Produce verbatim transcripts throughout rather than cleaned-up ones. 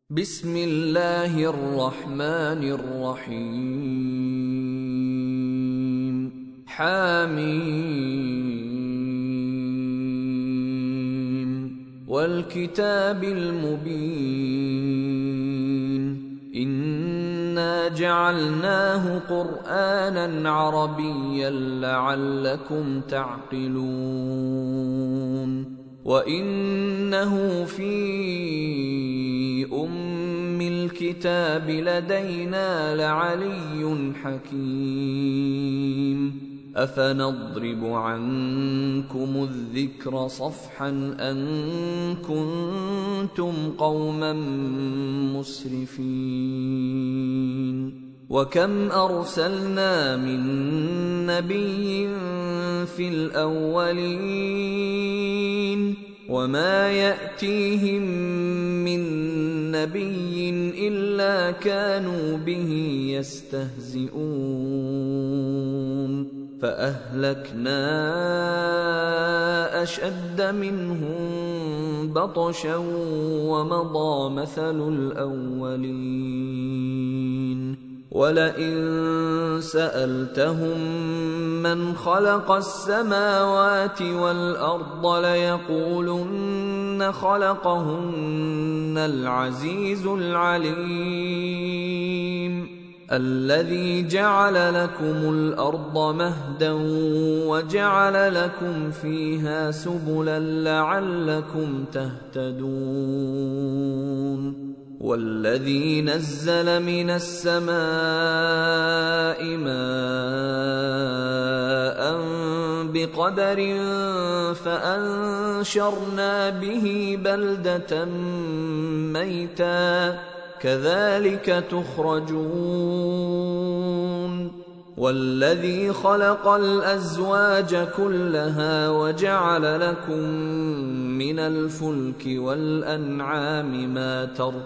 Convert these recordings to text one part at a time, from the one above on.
بسم الله الرحمن الرحيم حميم والكتاب المبين إنا جعلناه قرآنا عربيا لعلكم تعقلون وإنه في أم الكتاب لدينا لعلي حكيم أفنضرب عنكم الذكر صفحا أن كنتم قوما مسرفين وكم أرسلنا من نبي في الأولين وما يأتيهم من نبي إلا كانوا به يستهزئون فأهلكنا أشد منهم بطشا ومضى مثل الأولين ولئن سألتهم من خلق السماوات والأرض ليقولن خلقهن العزيز العليم الذي جعل لكم الأرض مهدا وجعل لكم فيها سبلا لعلكم تهتدون والذي نزل من السماء ماء بقدر فأنشرنا به بلدة ميتا كذلك تخرجون والذي خلق الأزواج كلها وجعل لكم من الفلك والأنعام ما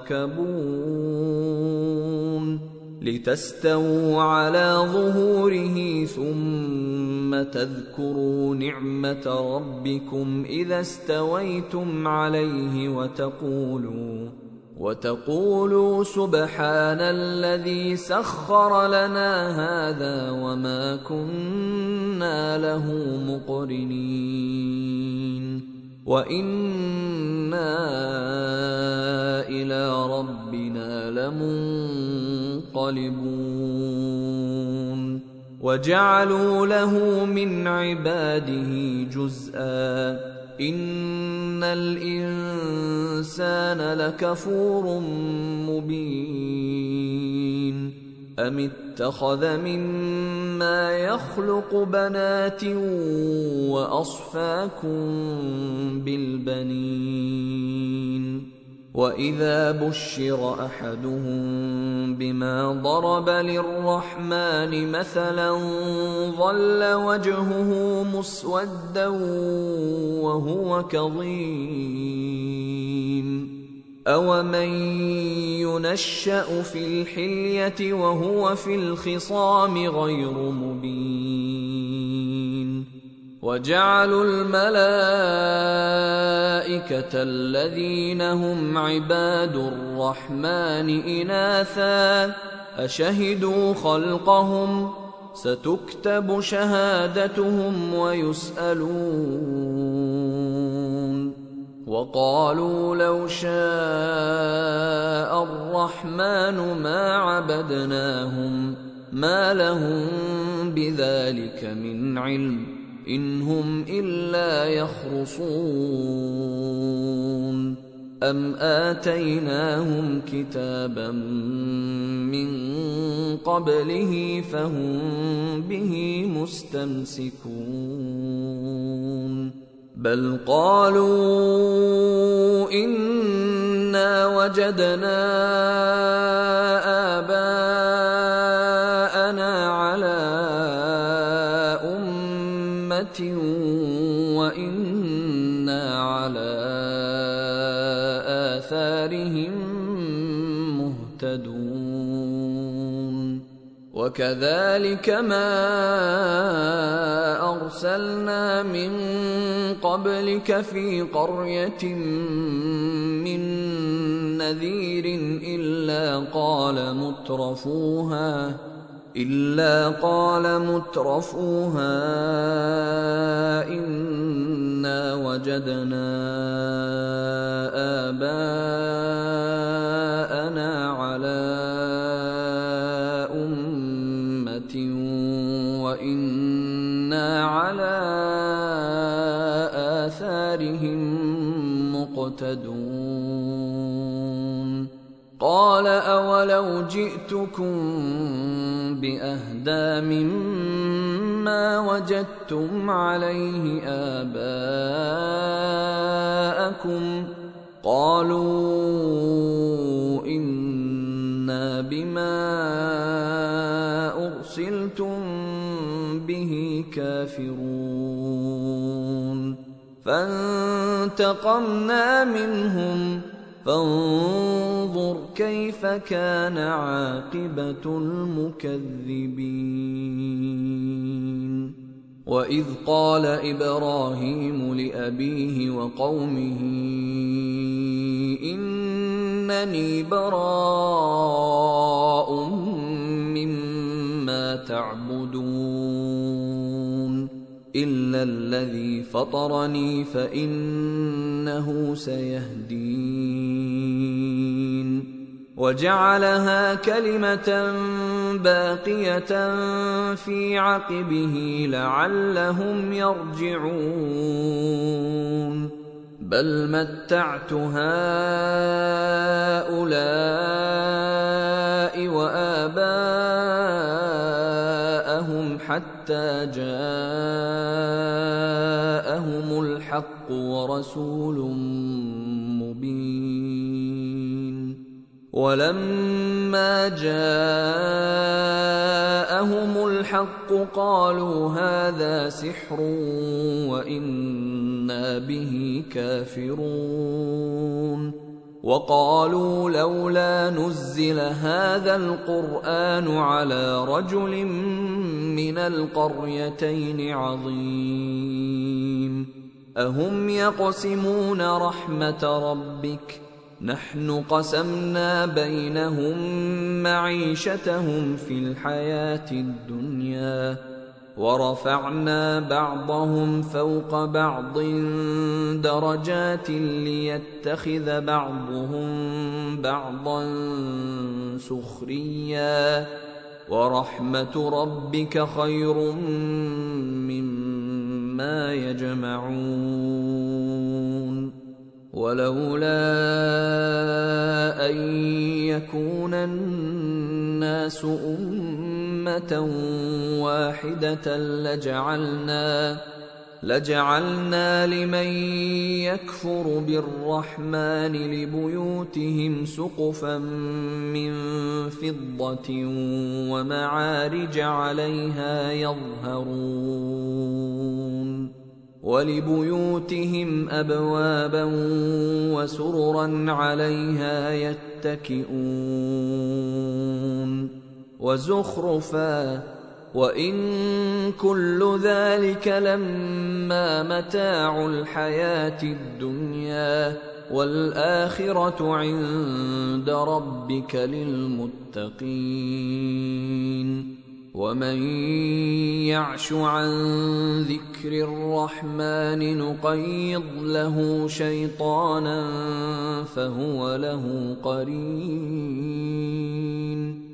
تركبون لتستووا على ظهوره ثم تذكروا نعمة ربكم إذا استويتم عليه وتقولوا وتقولوا سبحان الذي سخر لنا هذا وما كنا له مقرنين وإنا إلى ربنا لمنقلبون وجعلوا له من عباده جزءا إن الإنسان لكفور مبين أم اتخذ مما يخلق بنات وأصفاكم بالبنين وإذا بشر أحدهم بما ضرب للرحمن مثلا ظل وجهه مسودا وهو كظيم أومن ينشأ في الحلية وهو في الخصام غير مبين وجعلوا الملائكة الذين هم عباد الرحمن إناثا أشهدوا خلقهم ستكتب شهادتهم ويسألون وقالوا لو شاء الرحمن ما عبدناهم ما لهم بذلك من علم إن هم إلا يخرصون أم آتيناهم كتابا من قبله فهم به مستمسكون بل قالوا إنا وجدنا آباءنا على وإنا على آثارهم مهتدون وكذلك ما أرسلنا من قبلك في قرية من نذير إلا قال مترفوها إلا قال مترفوها إنا وجدنا آباءنا على أمة وإنا على آثارهم مقتدون قال أولو جئتكم بأهدى مما وجدتم عليه آباءكم قالوا إنا بما أرسلتم به كافرون فانتقمنا منهم فانظر كيف كان عاقبة المكذبين وإذ قال إبراهيم لأبيه وقومه إنني براء مما تعبدون إلا الذي فطرني فإنه سيهدين وجعلها كلمة باقية في عقبه لعلهم يرجعون بل متعت هؤلاء وآباءهم حتى جاءهم الحق ورسول مبين ولما جاءهم الحق قالوا هذا سحر وإنا به كافرون وقالوا لولا نزل هذا القرآن على رجل من القريتين عظيم أهم يقسمون رحمة ربك نحن قسمنا بينهم معيشتهم في الحياة الدنيا ورفعنا بعضهم فوق بعض درجات ليتخذ بعضهم بعضا سخريا ورحمة ربك خير مما يجمعون ولولا أن يكون الناس أمة واحدة لجعلنا لجعلنا لمن يكفر بالرحمن لبيوتهم سقفا من فضة ومعارج عليها يظهرون ولبيوتهم أبوابا وسررا عليها يتكئون وزخرفا وإن كل ذلك لما متاع الحياة الدنيا والآخرة عند ربك للمتقين ومن يعش عن ذكر الرحمن نقيض له شيطانا فهو له قرين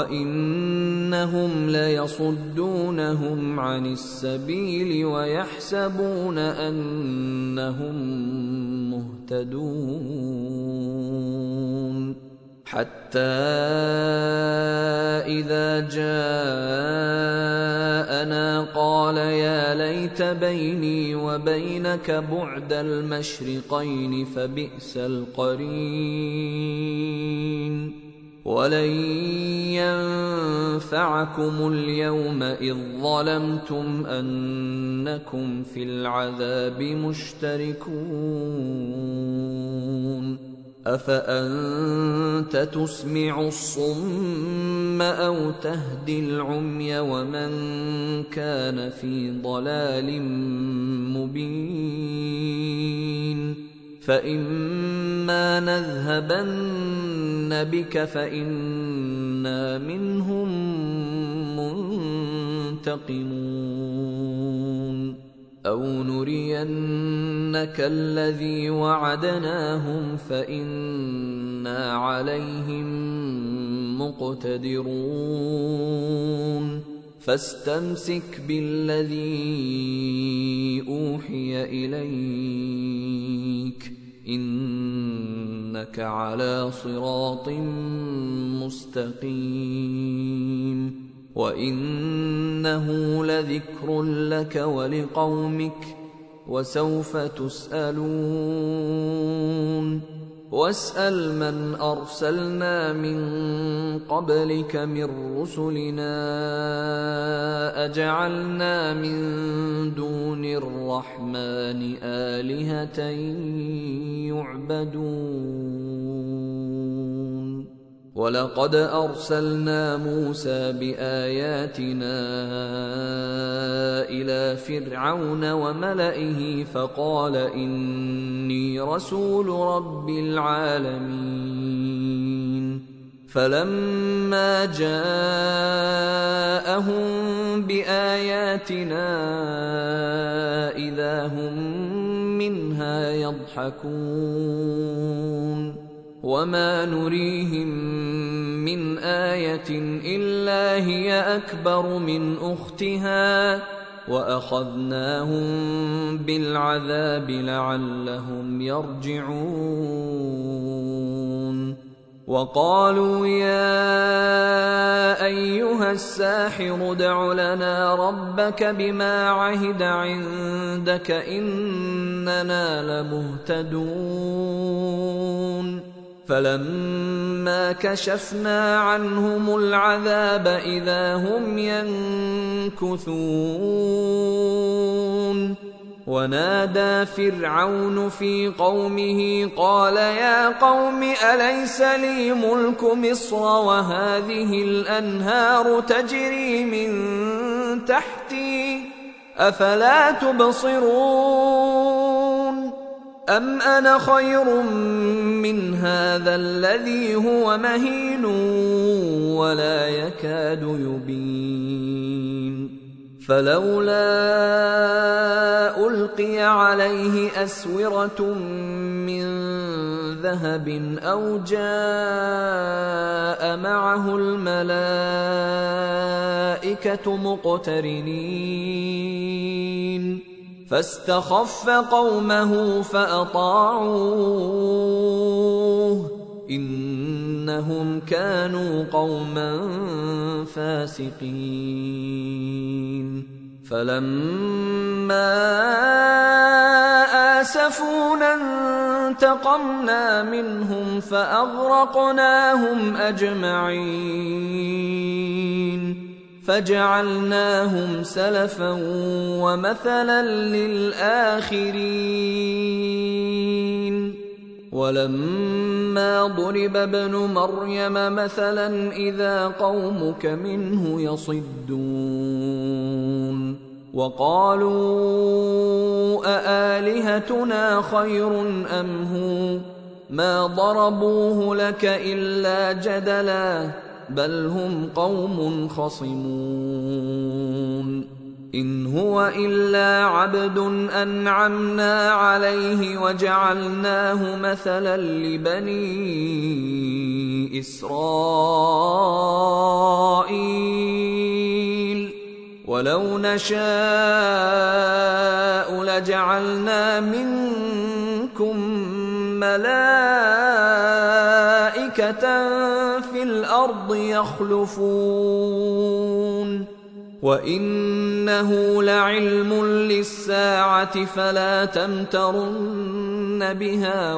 وإنهم ليصدونهم عن السبيل ويحسبون أنهم مهتدون حتى إذا جاءنا قال يا ليت بيني وبينك بعد المشرقين فبئس القرين ولن ينفعكم اليوم إذ ظلمتم أنكم في العذاب مشتركون أفأنت تسمع الصم أو تهدي العمي ومن كان في ضلال مبين فإما نذهبن بك فإنا منهم منتقمون أو نرينك الذي وعدناهم فإنا عليهم مقتدرون فاستمسك بالذي أوحي إليك إنك على صراط مستقيم وإنه لذكر لك ولقومك وسوف تسألون واسأل من أرسلنا من قبلك من رسلنا أجعلنا من دون الرحمن آلهة يعبدون ولقد أرسلنا موسى بآياتنا إلى فرعون وملئه فقال إني رسول رب العالمين فلما جاءهم بآياتنا إذا هم منها يضحكون وما نريهم من آية إلا هي أكبر من أختها وأخذناهم بالعذاب لعلهم يرجعون وقالوا يا أيها الساحر ادع لنا ربك بما عهد عندك إننا لمهتدون فلما كشفنا عنهم العذاب إذا هم ينكثون ونادى فرعون في قومه قال يا قوم أليس لي ملك مصر وهذه الأنهار تجري من تحتي أفلا تبصرون أم أنا خير من هذا الذي هو مهين ولا يكاد يبين فلولا ألقي عليه أسورة من ذهب أو جاء معه الملائكة مقترنين فاستخف قومه فأطاعوه إنهم كانوا قوما فاسقين فلما آسفونا انتقمنا منهم فأغرقناهم أجمعين فجعلناهم سلفا ومثلا للآخرين ولما ضرب ابن مريم مثلا إذا قومك منه يصدون وقالوا أآلهتنا خير أم هو ما ضربوه لك إلا جدلا بل هم قوم خصمون إن هو إلا عبد أنعمنا عليه وجعلناه مثلا لبني إسرائيل ولو نشاء لجعلنا منكم ملائكة في الأرض يخلفون وإنه لعلم للساعة فلا تمترن بها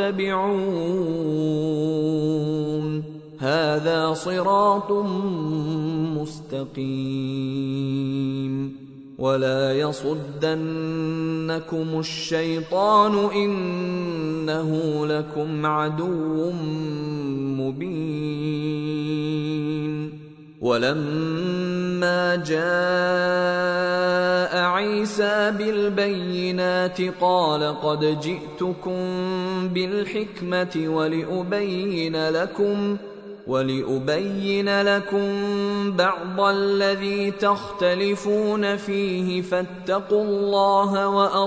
واتبعون هذا صراط مستقيم ولا يصدنكم الشيطان إنه إنه لكم عدو مبين. ولما جاء عيسى بالبينات قال قد جئتكم بالحكمة ولأبين لكم ولأبين لكم بعض الذي تختلفون فيه فاتقوا الله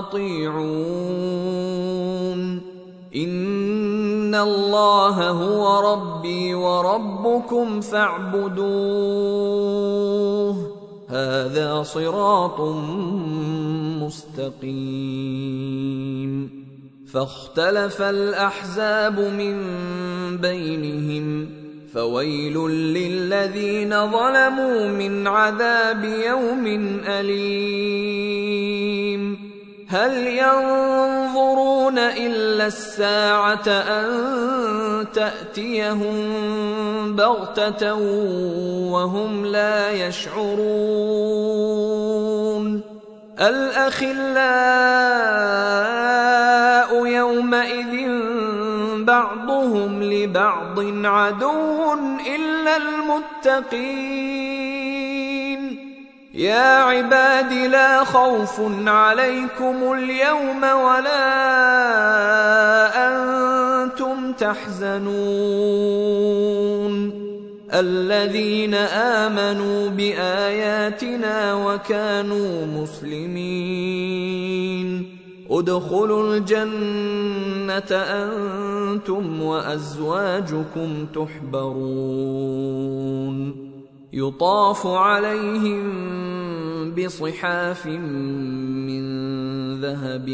وأطيعون. إن الله هو ربي وربكم فاعبدوه هذا صراط مستقيم. فاختلف الأحزاب من بينهم فويل للذين ظلموا من عذاب يوم أليم. هل ينظرون إلا الساعة أن تأتيهم بغتة وهم لا يشعرون. الأخلاء يومئذ بعضهم لبعض عدو إلا المتقين. يا عباد لا خوف عليكم اليوم ولا أنتم تحزنون الذين آمنوا بآياتنا وكانوا مسلمين. ادخلوا الجنة أنتم وأزواجكم تحبرون يطاف عليهم بصحاف من ذهب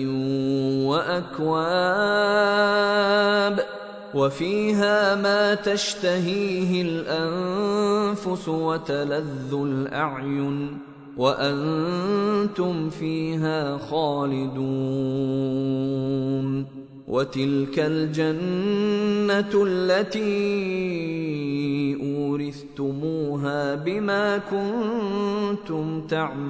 وأكواب وفيها ما تشتهيه الأنفس وتلذ الأعين وأنتم فيها خالدون. وتلك الجنة التي أورثتموها بما كنتم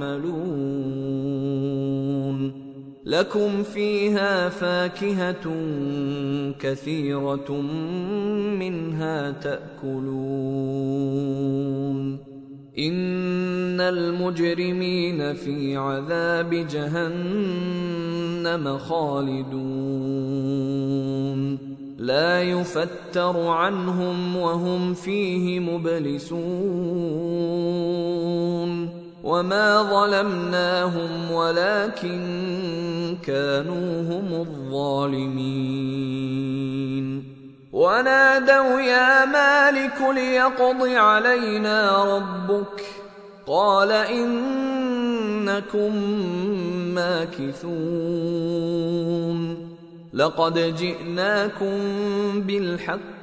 تعملون. لكم فيها فاكهة كثيرة منها تأكلون. إن المجرمين في عذاب جهنم خالدون لا يفتر عنهم وهم فيه مبلسون. وما ظلمناهم ولكن كانوا هم الظالمين. ونادوا يا مالك ليقض علينا ربك قال إنكم ماكثون. لقد جئناكم بالحق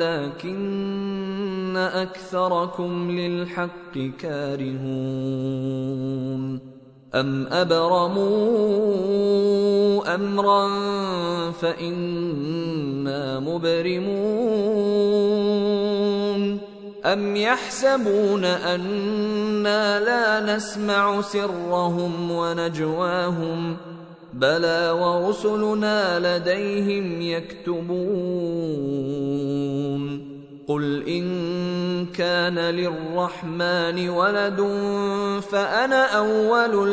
ولكن أكثركم للحق كارهون. أم أبرموا أمرا فإنا مبرمون. أم يحسبون أنا لا نسمع سرهم ونجواهم بلى ورسلنا لديهم يكتبون. قل إن كان للرحمن ولد فأنا أول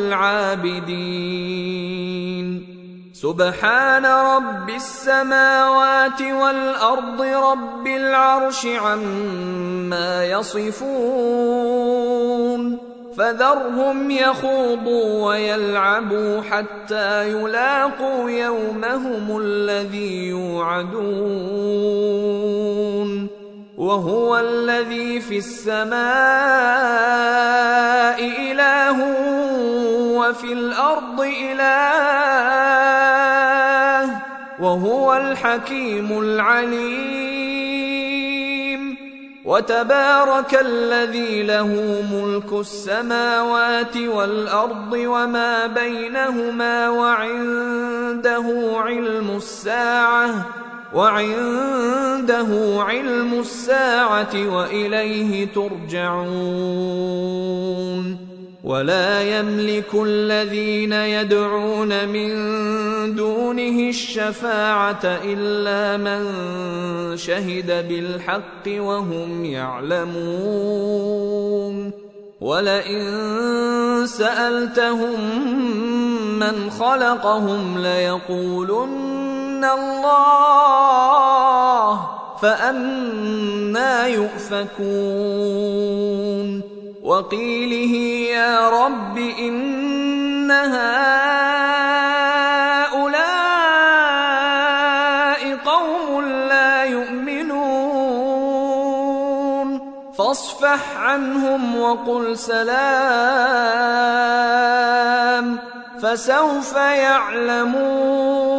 العابدين. سبحان رب السماوات والأرض رب العرش عما يصفون. فذرهم يخوضوا ويلعبوا حتى يلاقوا يومهم الذي يوعدون. وهو الذي في السماء إله وفي الأرض إله وهو الحكيم العليم. وتبارك الذي له ملك السماوات والأرض وما بينهما وعنده علم الساعة وعنده علم الساعة وإليه ترجعون. ولا يملك الذين يدعون من دونه الشفاعة إلا من شهد بالحق وهم يعلمون ولئن سألتهم من خلقهم ليقولن الله فأنى يؤفكون وقيله يا رب إن هؤلاء قوم لا يؤمنون فاصفح عنهم وقل سلام فسوف يعلمون